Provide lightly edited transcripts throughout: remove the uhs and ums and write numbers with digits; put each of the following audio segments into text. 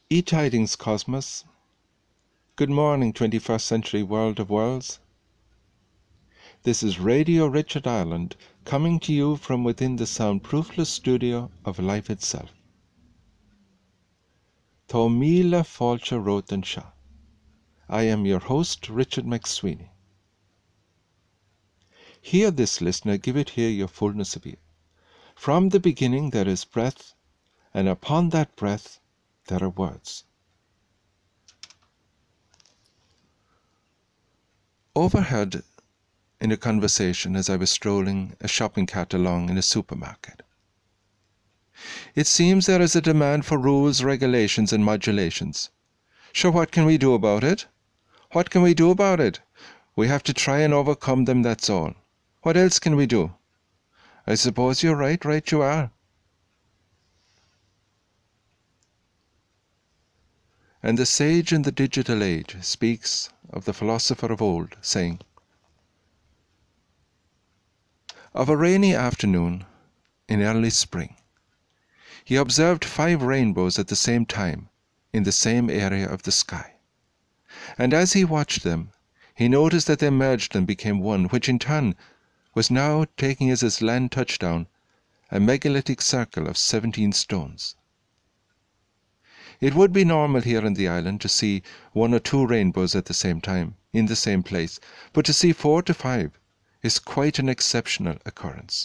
E-Tidings Cosmos. Good morning, 21st century world of worlds. This is Radio Richard Ireland, coming to you from within the soundproofless studio of life itself. Tá míle fáilte rótan seo. I am your host, Richard McSweeney. Hear this, listener, give it here your fullness of ear. From the beginning there is breath, and upon that breath there are words. Overheard in a conversation as I was strolling a shopping cart along in a supermarket. It seems there is a demand for rules, regulations, and modulations. Sure, what can we do about it? What can we do about it? We have to try and overcome them, that's all. What else can we do? I suppose you're right you are. And the sage in the digital age speaks of the philosopher of old, saying, of a rainy afternoon in early spring, he observed 5 rainbows at the same time in the same area of the sky. And as he watched them, he noticed that they merged and became one, which in turn was now taking as its land touchdown a megalithic circle of 17 stones. It would be normal here in the island to see 1 or 2 rainbows at the same time, in the same place, but to see 4 to 5 is quite an exceptional occurrence.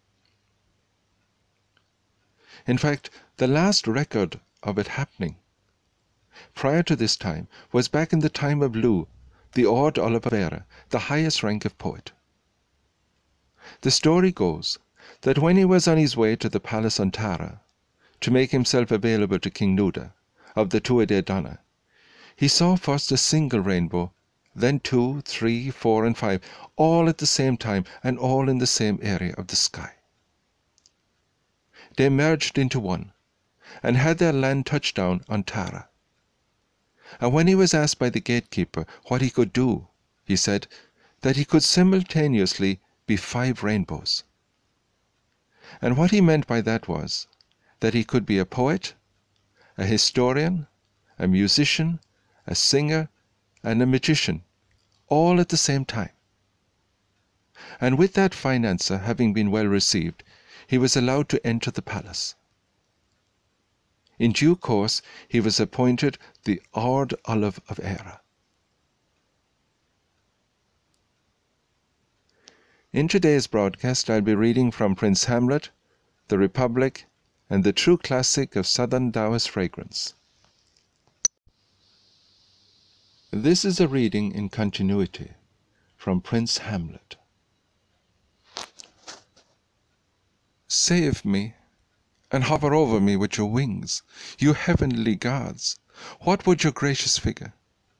In fact, the last record of it happening prior to this time was back in the time of Lugh, the Ard Olivera, the highest rank of poet. The story goes that when he was on his way to the palace on Tara to make himself available to King Nuda of the Tuatha Dé Danann, he saw first a single rainbow, then 2, 3, 4, and 5, all at the same time and all in the same area of the sky. They merged into one and had their land touchdown on Tara. And when he was asked by the gatekeeper what he could do, he said that he could simultaneously be 5 rainbows. And what he meant by that was that he could be a poet, a historian, a musician, a singer, and a magician, all at the same time. And with that fine answer having been well received, he was allowed to enter the palace. In due course, he was appointed the Ard Olive of Era. In today's broadcast, I'll be reading from Prince Hamlet, The Republic, and the true classic of Southern Taoist fragrance. This is a reading in continuity from Prince Hamlet. Save me, and hover over me with your wings, you heavenly gods. What would your gracious figure?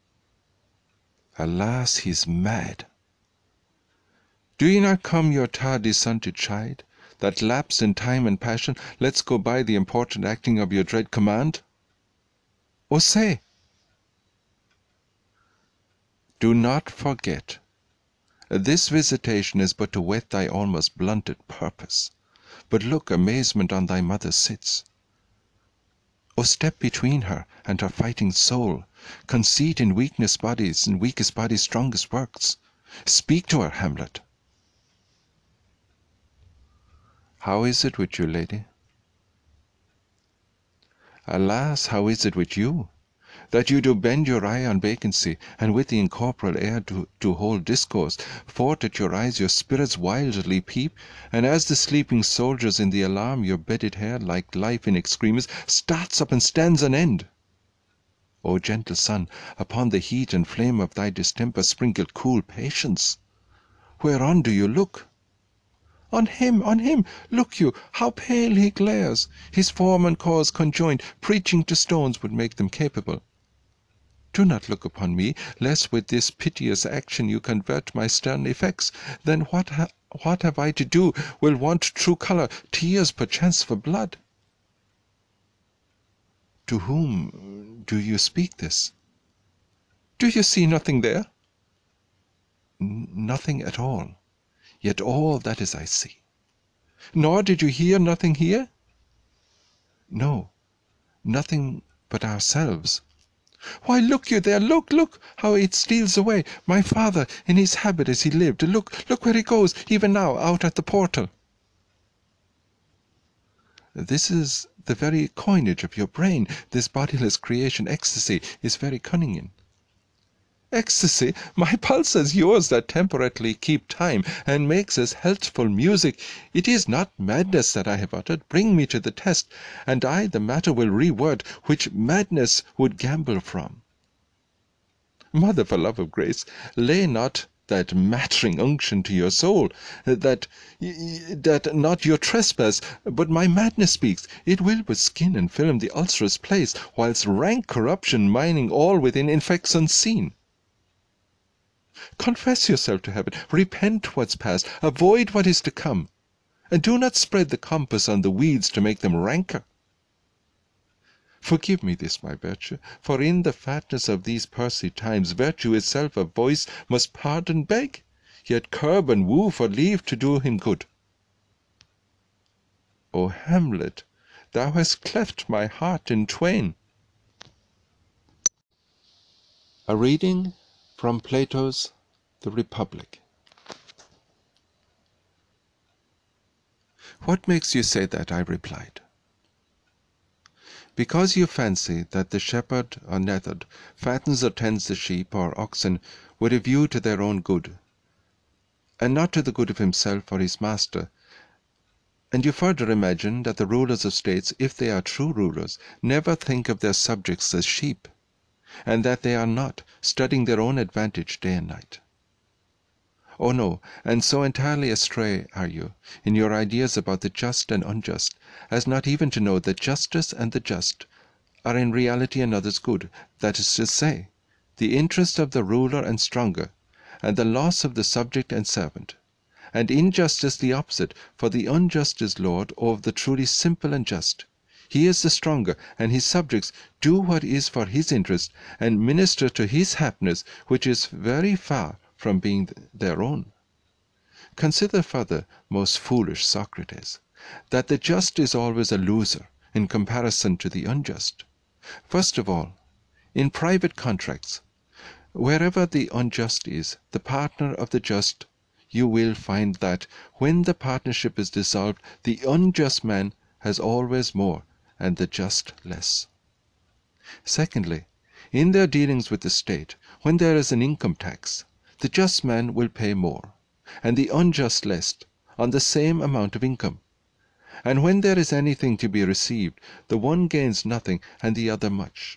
Alas, he's mad. Do ye not come your tardy son to chide, that lapse in time and passion lets go by the important acting of your dread command? Oh, say! Do not forget, this visitation is but to whet thy almost blunted purpose. But look, amazement on thy mother sits. O step between her and her fighting soul, conceit in weakness bodies, and weakest bodies strongest works. Speak to her, Hamlet. How is it with you, lady? Alas, how is it with you, that you do bend your eye on vacancy, and with the incorporeal air do hold discourse, forth at your eyes your spirits wildly peep, and as the sleeping soldiers in the alarm your bedded hair, like life in extremis, starts up and stands on end? O gentle sun, upon the heat and flame of thy distemper sprinkle cool patience. Whereon do you look? On him, look you, how pale he glares! His form and cause conjoined, preaching to stones would make them capable. Do not look upon me, lest with this piteous action you convert my stern effects. Then what have I to do? Will want true colour, tears perchance for blood. To whom do you speak this? Do you see nothing there? Nothing at all, yet all that is I see. Nor did you hear nothing here? No, nothing but ourselves. Why, look you there, look, how it steals away. My father, in his habit as he lived, look where he goes, even now, out at the portal. This is the very coinage of your brain. This bodiless creation ecstasy is very cunning in. Ecstasy? My pulses, yours that temperately keep time and makes us healthful music. It is not madness that I have uttered. Bring me to the test, and I the matter will reword, which madness would gamble from. Mother, for love of grace, lay not that mattering unction to your soul, that not your trespass, but my madness speaks. It will but skin and film the ulcerous place, whilst rank corruption mining all within infects unseen. Confess yourself to heaven, repent what's past, avoid what is to come, and do not spread the compass on the weeds to make them ranker. Forgive me this, my virtue, for in the fatness of these pursy times virtue itself a voice must pardon beg, yet curb and woo for leave to do him good. O Hamlet, thou hast cleft my heart in twain. A reading from Plato's The Republic. What makes you say that? I replied. Because you fancy that the shepherd or neatherd fattens or tends the sheep or oxen with a view to their own good, and not to the good of himself or his master, and you further imagine that the rulers of states, if they are true rulers, never think of their subjects as sheep, and that they are not studying their own advantage day and night. Oh no, and so entirely astray are you in your ideas about the just and unjust, as not even to know that justice and the just are in reality another's good, that is to say, the interest of the ruler and stronger, and the loss of the subject and servant, and injustice the opposite, for the unjust is lord over the truly simple and just. He is the stronger, and his subjects do what is for his interest, and minister to his happiness, which is very far from being their own. Consider further, most foolish Socrates, that the just is always a loser in comparison to the unjust. First of all, in private contracts, wherever the unjust is the partner of the just, you will find that, when the partnership is dissolved, the unjust man has always more, and the just less. Secondly, in their dealings with the state, when there is an income tax, the just man will pay more, and the unjust less, on the same amount of income. And when there is anything to be received, the one gains nothing, and the other much.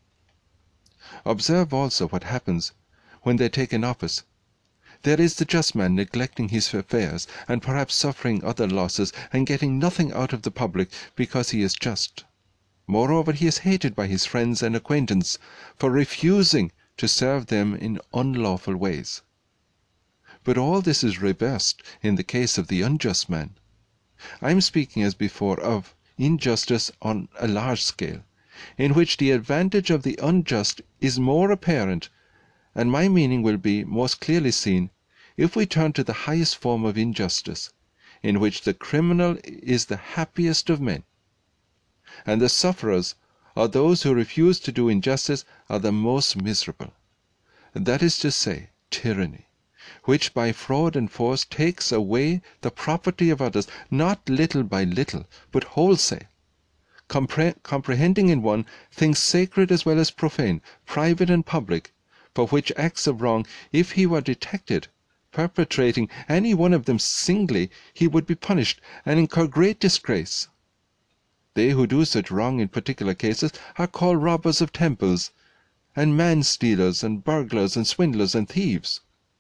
Observe also what happens when they take an office. There is the just man neglecting his affairs, and perhaps suffering other losses, and getting nothing out of the public because he is just. Moreover, he is hated by his friends and acquaintance for refusing to serve them in unlawful ways. But all this is reversed in the case of the unjust man. I am speaking, as before, of injustice on a large scale, in which the advantage of the unjust is more apparent, and my meaning will be most clearly seen if we turn to the highest form of injustice, in which the criminal is the happiest of men, and the sufferers, or those who refuse to do injustice, are the most miserable. That is to say, tyranny, which by fraud and force takes away the property of others, not little by little, but wholesale, comprehending in one things sacred as well as profane, private and public, for which acts of wrong, if he were detected perpetrating any one of them singly, he would be punished and incur great disgrace. They who do such wrong in particular cases are called robbers of temples, and man-stealers, and burglars, and swindlers, and thieves.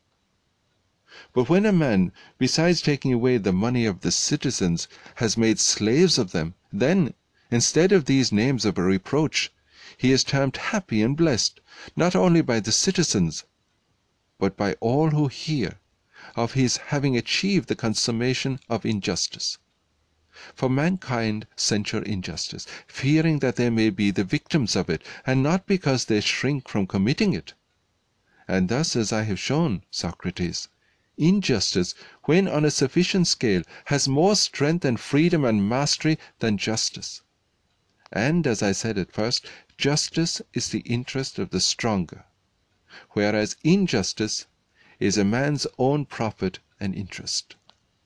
But when a man, besides taking away the money of the citizens, has made slaves of them, then, instead of these names of a reproach, he is termed happy and blessed, not only by the citizens, but by all who hear of his having achieved the consummation of injustice. For mankind censure injustice, fearing that they may be the victims of it, and not because they shrink from committing it. And thus, as I have shown, Socrates, injustice, when on a sufficient scale, has more strength and freedom and mastery than justice. And, as I said at first, justice is the interest of the stronger, whereas injustice is a man's own profit and interest.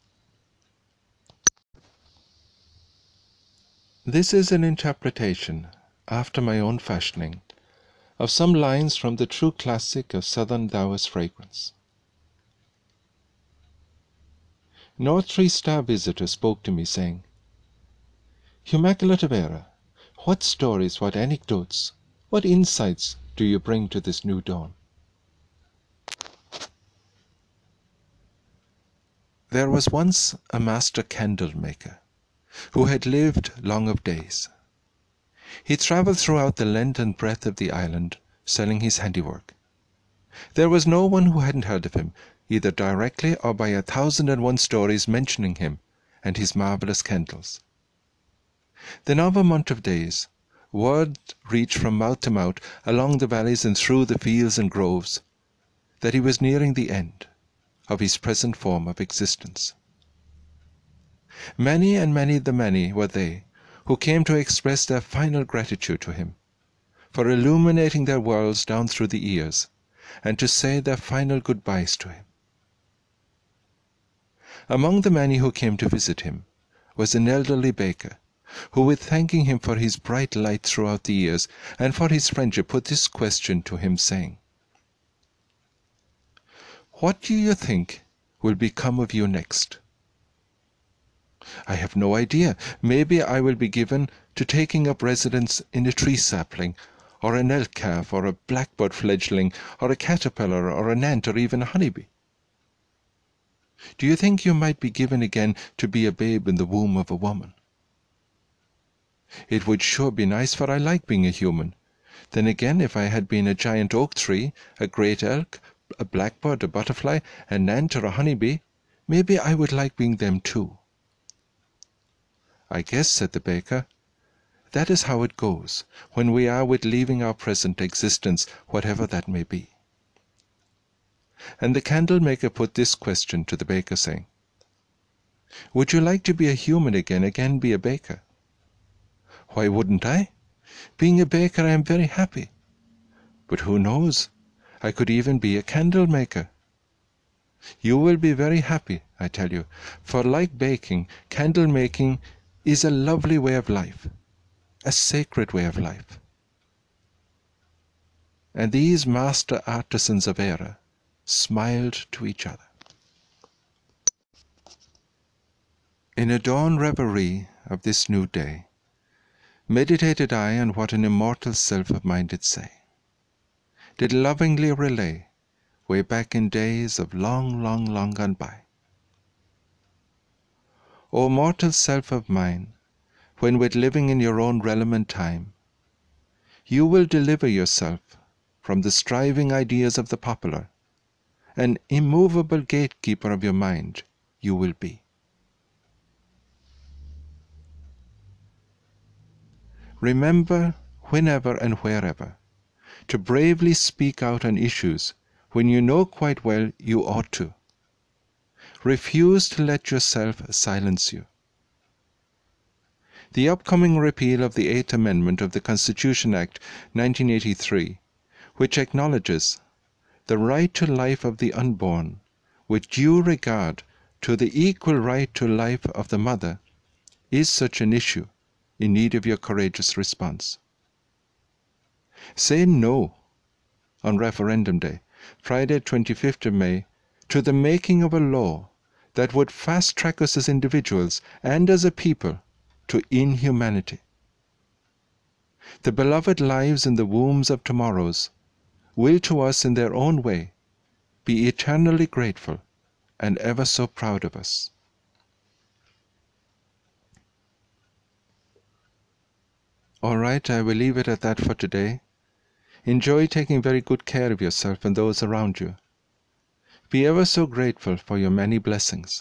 This is an interpretation, after my own fashioning, of some lines from the true classic of Southern Taoist fragrance. North Three-Star visitor spoke to me, saying, "Immaculate Vera, what stories, what anecdotes, what insights do you bring to this new dawn?" There was once a master candle maker who had lived long of days. He travelled throughout the length and breadth of the island, selling his handiwork. There was no one who hadn't heard of him, either directly or by 1,001 stories mentioning him and his marvellous candles. Then of a month of days, word reached from mouth to mouth, along the valleys and through the fields and groves, that he was nearing the end of his present form of existence. Many and many were they who came to express their final gratitude to him for illuminating their worlds down through the years, and to say their final goodbyes to him. Among the many who came to visit him was an elderly baker, who, with thanking him for his bright light throughout the years and for his friendship, put this question to him, saying, "What do you think will become of you next?" "I have no idea. Maybe I will be given to taking up residence in a tree sapling, or an elk calf, or a blackbird fledgling, or a caterpillar, or an ant, or even a honeybee." "Do you think you might be given again to be a babe in the womb of a woman?" "It would sure be nice, for I like being a human. Then again, if I had been a giant oak tree, a great elk, a blackbird, a butterfly, an ant, or a honeybee, maybe I would like being them too." "I guess," said the baker, "that is how it goes when we are with leaving our present existence, whatever that may be." And the candle maker put this question to the baker, saying, "Would you like to be a human again be a baker?" "Why wouldn't I? Being a baker, I am very happy. But who knows? I could even be a candle maker." "You will be very happy, I tell you, for like baking, candle making is a lovely way of life, a sacred way of life." And these master artisans of Era smiled to each other. In a dawn reverie of this new day, meditated I on what an immortal self of mine did say, did lovingly relay, way back in days of long, long, long gone by. "O mortal self of mine, when with living in your own realm and time, you will deliver yourself from the striving ideas of the popular, an immovable gatekeeper of your mind you will be. Remember, whenever and wherever, to bravely speak out on issues when you know quite well you ought to. Refuse to let yourself silence you. The upcoming repeal of the Eighth Amendment of the Constitution Act 1983, which acknowledges the right to life of the unborn, with due regard to the equal right to life of the mother, is such an issue in need of your courageous response. Say no on Referendum Day, Friday 25th of May, to the making of a law that would fast-track us as individuals and as a people to inhumanity. The beloved lives in the wombs of tomorrows will to us in their own way be eternally grateful and ever so proud of us. All right, I will leave it at that for today. Enjoy taking very good care of yourself and those around you. Be ever so grateful for your many blessings.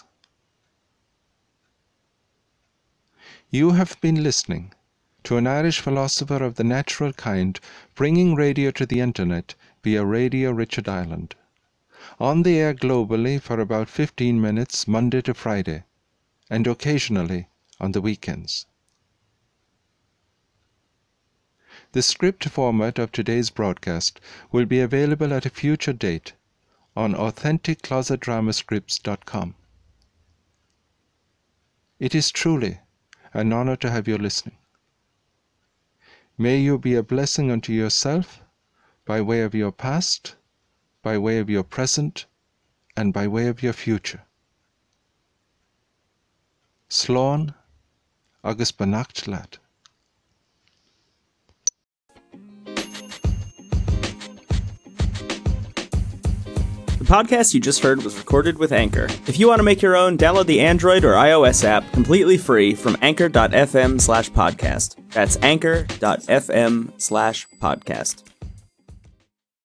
You have been listening to an Irish philosopher of the natural kind, bringing radio to the internet via Radio Richard Island. On the air globally for about 15 minutes Monday to Friday, and occasionally on the weekends. The script format of today's broadcast will be available at a future date on AuthenticClosetDramascripts.com. It is truly an honor to have you listening. May you be a blessing unto yourself by way of your past, by way of your present, and by way of your future. Slán agus beannacht leat. The podcast you just heard was recorded with Anchor. If you want to make your own, download the Android or iOS app completely free from anchor.fm/podcast. That's anchor.fm/podcast.